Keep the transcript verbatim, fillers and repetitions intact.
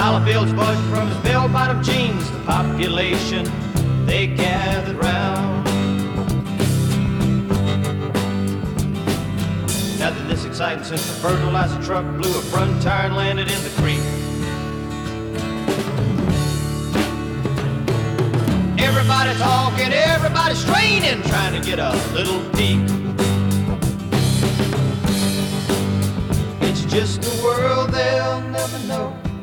Dollar bills buzzed from his bell-bottom jeans. The population, they gathered round. Nothing this exciting since the fertilizer truck blew a front tire and landed in the creek. Everybody talking, everybody straining, trying to get a little peek. It's just a world they'll never know.